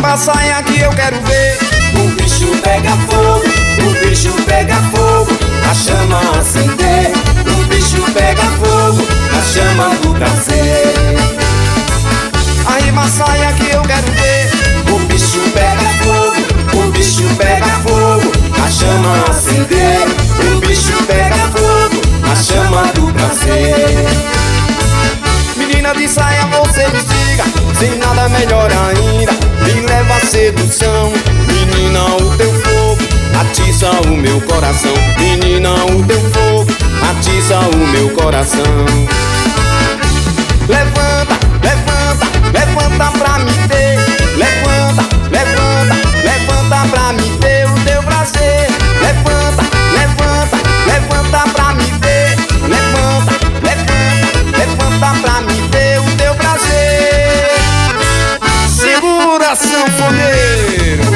Arriba a saia que eu quero ver. O bicho pega fogo, o bicho pega fogo, a chama acender. O bicho pega fogo, a chama do prazer. Arriba a saia que eu quero ver. O bicho pega fogo, o bicho pega fogo, a chama acender. O bicho pega fogo, a chama do prazer. Menina de saia, você me diga, sem nada melhor ainda, me leva a sedução. Menina, o teu fogo atiça o meu coração. Menina, o teu fogo atiça o meu coração. Levanta, levanta, levanta pra me ter. Levanta, levanta, levanta pra me ter o teu prazer. Levanta, levanta, levanta pra me ter. Levanta, levanta, levanta pra me ter o teu prazer. Segura, sanfoneiro.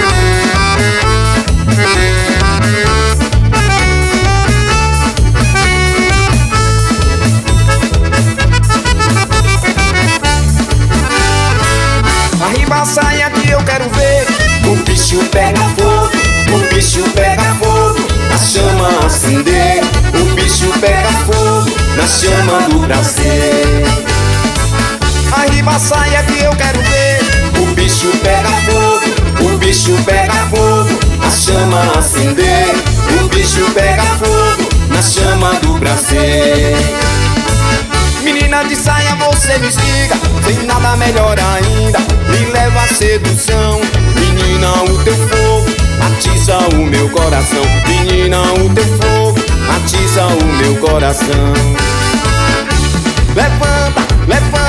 Arriba a saia que eu quero ver. O bicho pega fogo, o bicho pega fogo, a chama acender. O bicho pega fogo, na chama do prazer. Arriba a saia que eu quero ver. O bicho pega fogo, o bicho pega fogo, a chama acender. O bicho pega fogo, na chama do prazer. Menina de saia, você me instiga, sem nada melhor ainda, me leva a sedução. Menina, o teu fogo atiça o meu coração. Menina, o teu fogo atiça o meu coração. Levanta, levanta,